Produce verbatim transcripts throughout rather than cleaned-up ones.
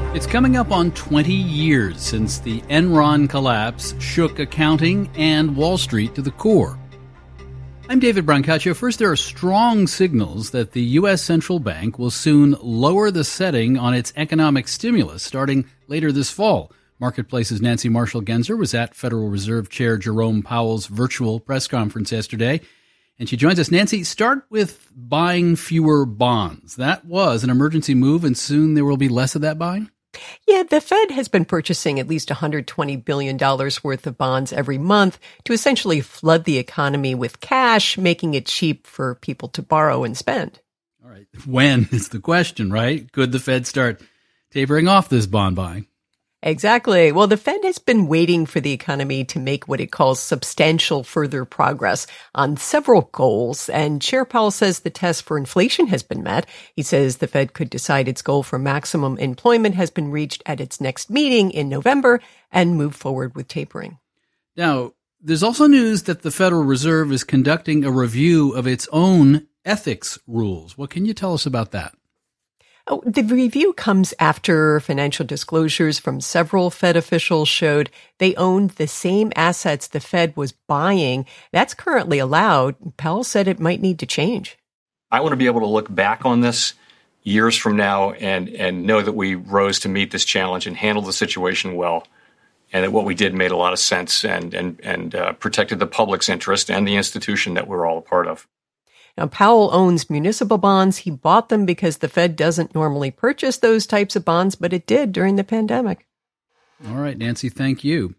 It's coming up on twenty years since the Enron collapse shook accounting and Wall Street to the core. I'm David Brancaccio. First, there are strong signals that the U S central bank will soon lower the setting on its economic stimulus starting later this fall. Marketplace's Nancy Marshall-Genzer was at Federal Reserve Chair Jerome Powell's virtual press conference yesterday, and she joins us. Nancy, start with buying fewer bonds. That was an emergency move, and soon there will be less of that buying? Yeah, the Fed has been purchasing at least one hundred twenty billion dollars worth of bonds every month to essentially flood the economy with cash, making it cheap for people to borrow and spend. All right. When is the question, right? Could the Fed start tapering off this bond buying? Exactly. Well, the Fed has been waiting for the economy to make what it calls substantial further progress on several goals. And Chair Powell says the test for inflation has been met. He says the Fed could decide its goal for maximum employment has been reached at its next meeting in November and move forward with tapering. Now, there's also news that the Federal Reserve is conducting a review of its own ethics rules. What can you tell us about that? Oh, the review comes after financial disclosures from several Fed officials showed they owned the same assets the Fed was buying. That's currently allowed. Powell said it might need to change. I want to be able to look back on this years from now and, and know that we rose to meet this challenge and handled the situation well, and that what we did made a lot of sense and, and, and uh, protected the public's interest and the institution that we're all a part of. Now, Powell owns municipal bonds. He bought them because the Fed doesn't normally purchase those types of bonds, but it did during the pandemic. All right, Nancy, thank you.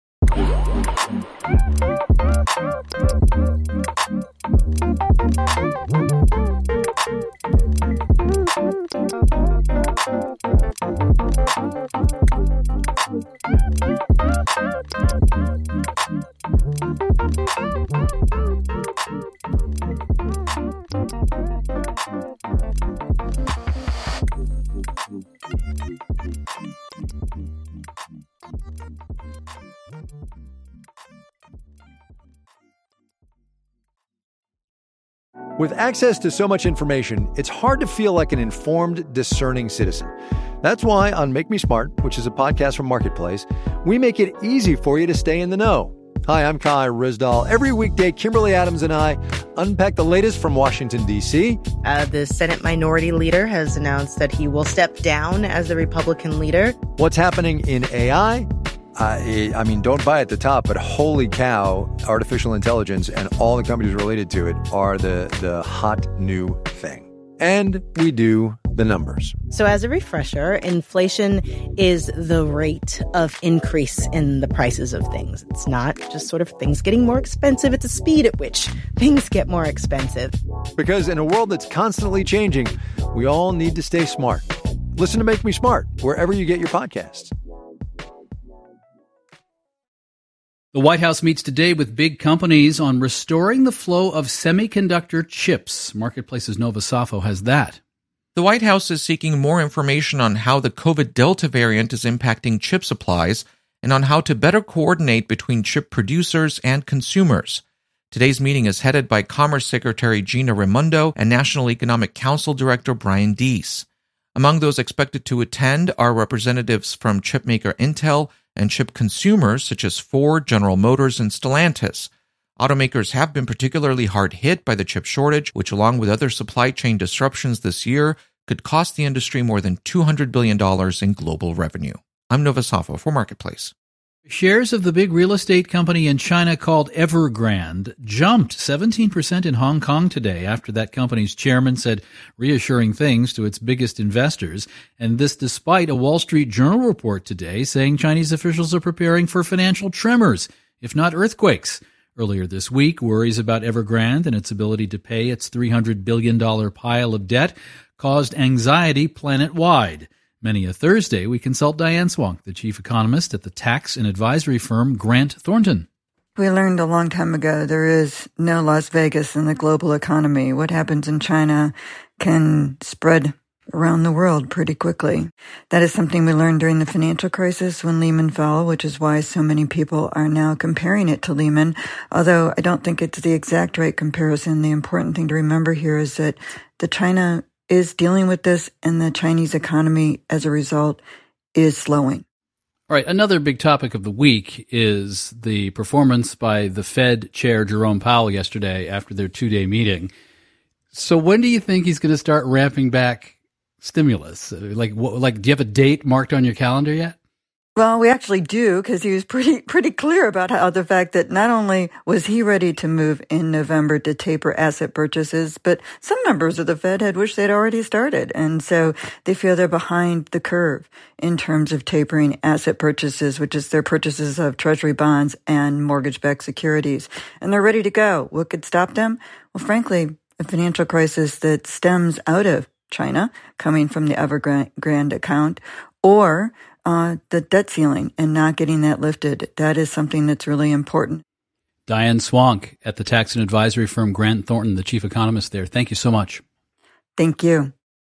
With access to so much information, it's hard to feel like an informed, discerning citizen. That's why on Make Me Smart, which is a podcast from Marketplace, we make it easy for you to stay in the know. Hi, I'm Kai Ryssdal. Every weekday, Kimberly Adams and I unpack the latest from Washington, D C. Uh, the Senate Minority Leader has announced that he will step down as the Republican leader. What's happening in A I? I, I mean, don't buy at the top, but holy cow, artificial intelligence and all the companies related to it are the, the hot new thing. And we do the numbers. So as a refresher, inflation is the rate of increase in the prices of things. It's not just sort of things getting more expensive. It's a speed at which things get more expensive. Because in a world that's constantly changing, we all need to stay smart. Listen to Make Me Smart wherever you get your podcasts. The White House meets today with big companies on restoring the flow of semiconductor chips. Marketplace's Nova Safo has that. The White House is seeking more information on how the COVID Delta variant is impacting chip supplies and on how to better coordinate between chip producers and consumers. Today's meeting is headed by Commerce Secretary Gina Raimondo and National Economic Council Director Brian Deese. Among those expected to attend are representatives from chipmaker Intel and chip consumers such as Ford, General Motors, and Stellantis. Automakers have been particularly hard hit by the chip shortage, which along with other supply chain disruptions this year could cost the industry more than two hundred billion dollars in global revenue. I'm Nova Safo for Marketplace. Shares of the big real estate company in China called Evergrande jumped seventeen percent in Hong Kong today after that company's chairman said reassuring things to its biggest investors. And this despite a Wall Street Journal report today saying Chinese officials are preparing for financial tremors, if not earthquakes. Earlier this week, worries about Evergrande and its ability to pay its three hundred billion dollars pile of debt caused anxiety planet-wide. Many a Thursday, we consult Diane Swonk, the chief economist at the tax and advisory firm Grant Thornton. We learned a long time ago there is no Las Vegas in the global economy. What happens in China can spread around the world pretty quickly. That is something we learned during the financial crisis when Lehman fell, which is why so many people are now comparing it to Lehman, although I don't think it's the exact right comparison. The important thing to remember here is that the China is dealing with this, and the Chinese economy, as a result, is slowing. All right, another big topic of the week is the performance by the Fed Chair Jerome Powell yesterday after their two-day meeting. So when do you think he's going to start ramping back stimulus? Like, what, like, do you have a date marked on your calendar yet? Well, we actually do, because he was pretty pretty clear about how the fact that not only was he ready to move in November to taper asset purchases, but some members of the Fed had wished they'd already started. And so they feel they're behind the curve in terms of tapering asset purchases, which is their purchases of Treasury bonds and mortgage-backed securities. And they're ready to go. What could stop them? Well, frankly, a financial crisis that stems out of China, coming from the Evergrande account, or Uh, the debt ceiling and not getting that lifted. That is something that's really important. Diane Swank at the tax and advisory firm Grant Thornton, the chief economist there. Thank you so much. Thank you.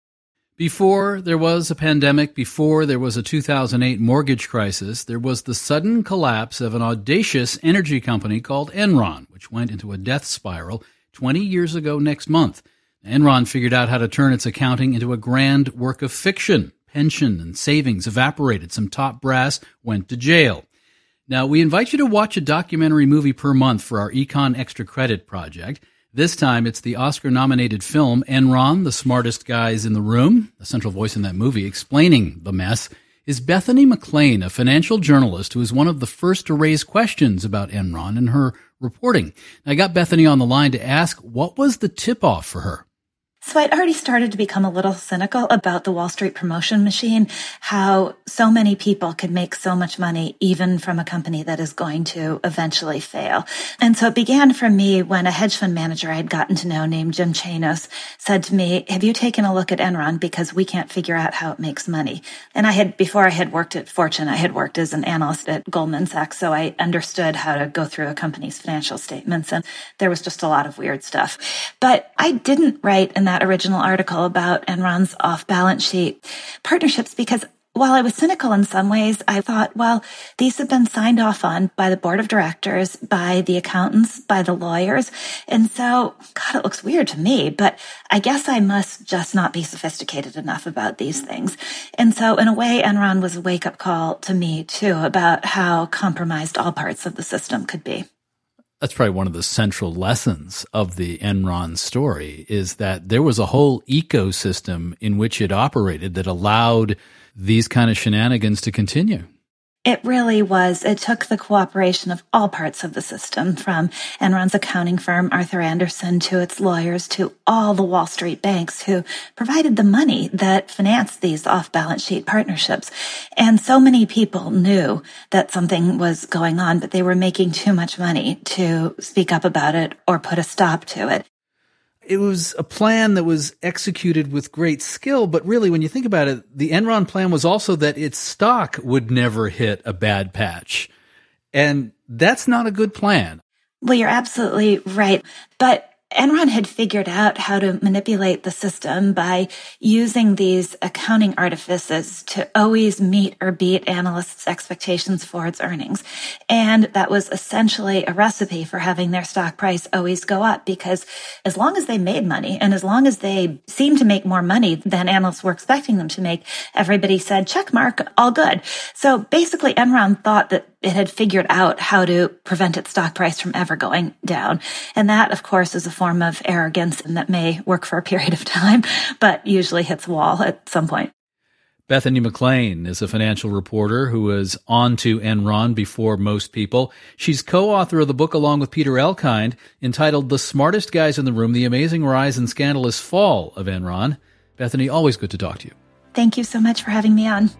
Before there was a pandemic, before there was a two thousand eight mortgage crisis, there was the sudden collapse of an audacious energy company called Enron, which went into a death spiral twenty years ago next month. Enron figured out how to turn its accounting into a grand work of fiction. Pension and savings evaporated. Some top brass went to jail. Now, we invite you to watch a documentary movie per month for our Econ Extra Credit project. This time, it's the Oscar-nominated film Enron, The Smartest Guys in the Room. The central voice in that movie explaining the mess is Bethany McLean, a financial journalist who is one of the first to raise questions about Enron in her reporting. I got Bethany on the line to ask, what was the tip-off for her? So I'd already started to become a little cynical about the Wall Street promotion machine, how so many people could make so much money even from a company that is going to eventually fail. And so it began for me when a hedge fund manager I had gotten to know named Jim Chanos said to me, have you taken a look at Enron because we can't figure out how it makes money? And I had, before I had worked at Fortune, I had worked as an analyst at Goldman Sachs, so I understood how to go through a company's financial statements, and there was just a lot of weird stuff. But I didn't write in that original article about Enron's off-balance sheet partnerships because while I was cynical in some ways, I thought, well, these have been signed off on by the board of directors, by the accountants, by the lawyers. And so, God, it looks weird to me, but I guess I must just not be sophisticated enough about these things. And so in a way, Enron was a wake-up call to me too about how compromised all parts of the system could be. That's probably one of the central lessons of the Enron story is that there was a whole ecosystem in which it operated that allowed these kind of shenanigans to continue. It really was. It took the cooperation of all parts of the system, from Enron's accounting firm, Arthur Andersen, to its lawyers, to all the Wall Street banks who provided the money that financed these off-balance sheet partnerships. And so many people knew that something was going on, but they were making too much money to speak up about it or put a stop to it. It was a plan that was executed with great skill, but really when you think about it, the Enron plan was also that its stock would never hit a bad patch. And that's not a good plan. Well, you're absolutely right. But Enron had figured out how to manipulate the system by using these accounting artifices to always meet or beat analysts' expectations for its earnings. And that was essentially a recipe for having their stock price always go up, because as long as they made money and as long as they seemed to make more money than analysts were expecting them to make, everybody said, check mark, all good. So basically Enron thought that it had figured out how to prevent its stock price from ever going down. And that, of course, is a form of arrogance and that may work for a period of time, but usually hits a wall at some point. Bethany McLean is a financial reporter who was on to Enron before most people. She's co-author of the book along with Peter Elkind entitled The Smartest Guys in the Room, The Amazing Rise and Scandalous Fall of Enron. Bethany, always good to talk to you. Thank you so much for having me on.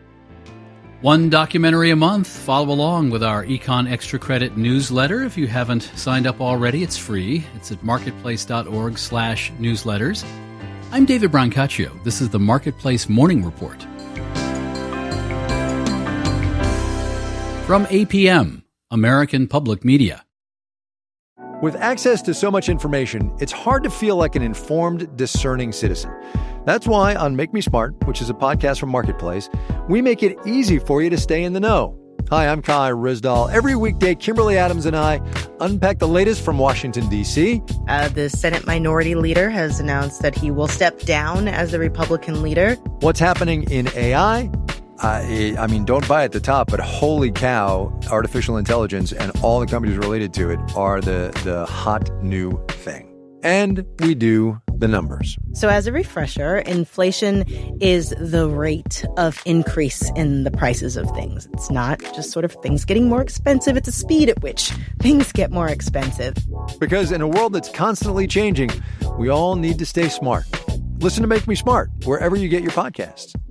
One documentary a month. Follow along with our Econ Extra Credit newsletter. If you haven't signed up already, it's free. It's at marketplace.org slash newsletters. I'm David Brancaccio. This is the Marketplace Morning Report. From A P M, American Public Media. With access to so much information, it's hard to feel like an informed, discerning citizen. That's why on Make Me Smart, which is a podcast from Marketplace, we make it easy for you to stay in the know. Hi, I'm Kai Rizdal. Every weekday, Kimberly Adams and I unpack the latest from Washington, D C. Uh, the Senate Minority Leader has announced that he will step down as the Republican leader. What's happening in A I, I, I mean, don't buy at the top, but holy cow, artificial intelligence and all the companies related to it are the, the hot new thing. And we do the numbers. So as a refresher, inflation is the rate of increase in the prices of things. It's not just sort of things getting more expensive. It's a speed at which things get more expensive. Because in a world that's constantly changing, we all need to stay smart. Listen to Make Me Smart wherever you get your podcasts.